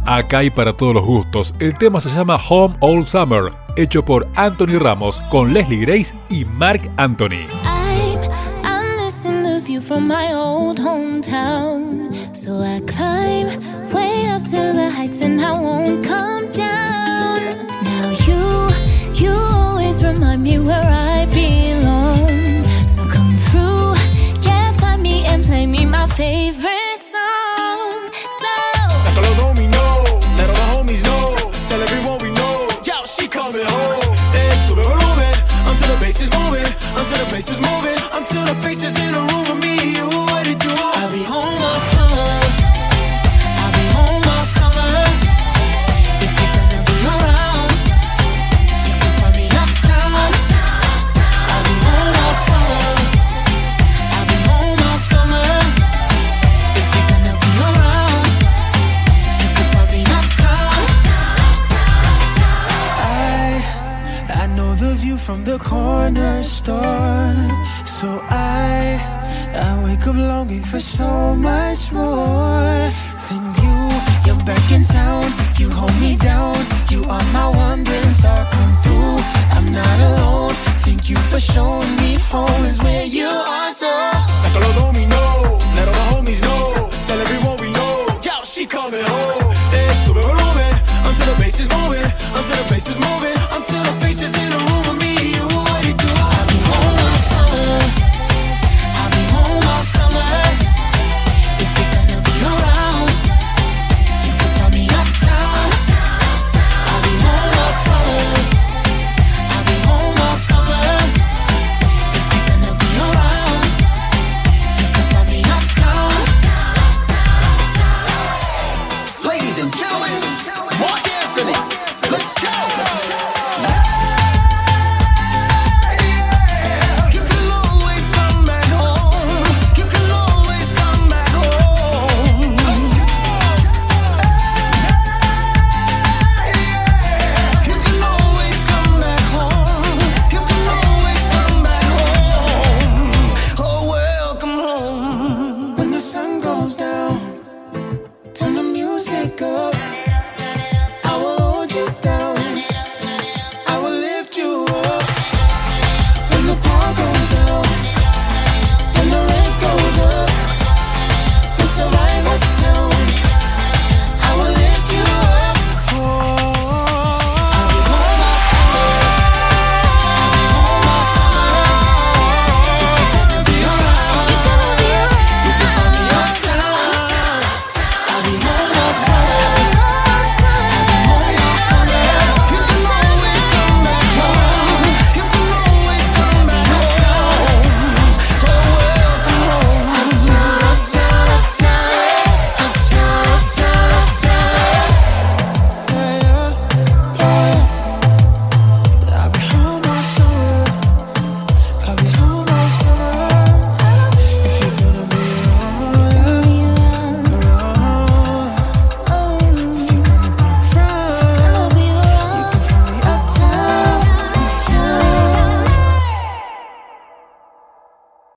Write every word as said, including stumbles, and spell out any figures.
Acá hay para todos los gustos. El tema se llama Home All Summer, hecho por Anthony Ramos con Leslie Grace y Marc Anthony. I'm, I'm missing the view from my old hometown. So I climb way up to the heights and I won't come down. Now you, you always remind me where I belong. So come through, yeah, find me and play me my favorite song. So Saca los dominó, let all the homies know. Tell everyone we know, yo, she coming home. Eh, sube volumen, until the bass is moving, until the place is moving, until the faces in the room with me. You what it do? I'll be home all summer. I'll be home all summer. If you're gonna be around, you can find me uptown. I'll be home all summer. I'll be home all summer. If you're gonna be around, you can find me uptown. I I know the view from the corner store, so I I wake up longing for so much more than you. You're back in town, you hold me down. You are my wandering star, come through. I'm not alone, thank you for showing me home is where you are. So